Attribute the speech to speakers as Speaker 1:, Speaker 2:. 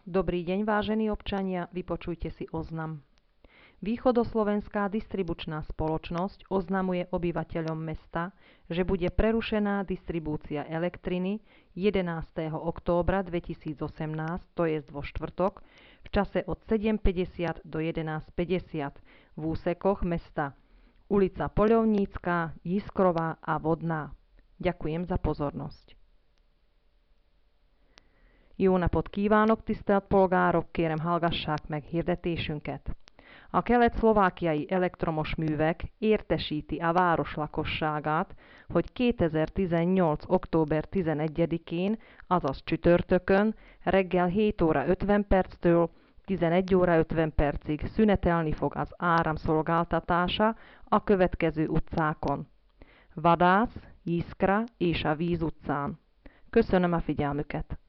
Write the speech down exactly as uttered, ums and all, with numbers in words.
Speaker 1: Dobrý deň, vážení občania, vypočujte si oznam. Východoslovenská distribučná spoločnosť oznamuje obyvateľom mesta, že bude prerušená distribúcia elektriny jedenásteho októbra dvetisícosemnásť, to jest vo štvrtok, v čase od sedem päťdesiat do jedenásť päťdesiat v úsekoch mesta ulica Poľovnícka, Jiskrová a Vodná. Ďakujem za pozornosť. Jó napot kívánok, tisztelt polgárok! Kérem, hallgassák meg hirdetésünket. A kelet-szlovákiai elektromos művek értesíti a város lakosságát, hogy kétezer-tizennyolc. október tizenegyedikén, azaz csütörtökön, reggel hét óra ötven perctől tizenegy óra ötven percig szünetelni fog az áramszolgáltatása a következő utcákon: Vadász, Jiskra és a Víz utcán. Köszönöm a figyelmüket!